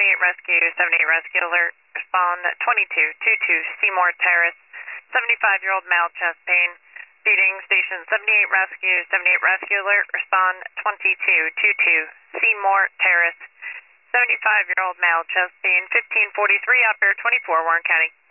Rescue, 78 Rescue Alert, respond 2222 Seymour Terrace, 75-year-old male chest pain, feeding station 78 Rescue, 78 Rescue Alert, respond 2222 Seymour Terrace, 75-year-old male chest pain, 1543 Upper 24 Warren County.